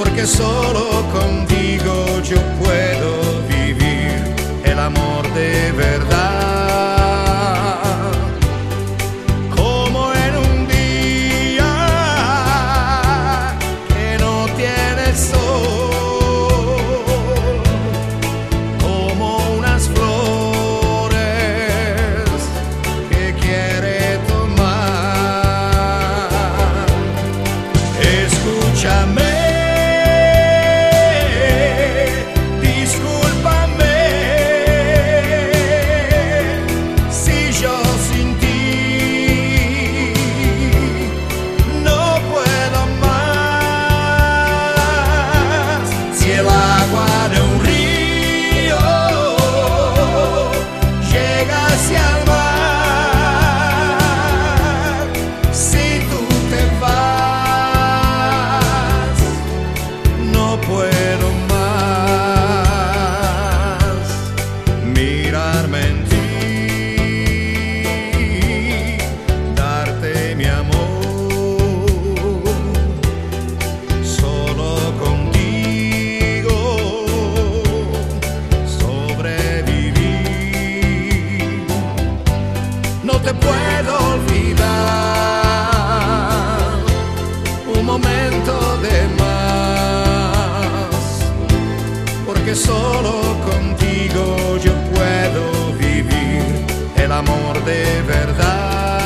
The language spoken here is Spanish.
porque solo contigo yo puedo vivir el amor de verdad. Como en un día que no tiene sol, como unas flores que quiere tomar. Escúchame. El agua de un río llega hacia el mar. Si tú te vas, no puedo más mirarme en ti, darte mi amor. No te puedo olvidar un momento de más, porque solo contigo yo puedo vivir el amor de verdad.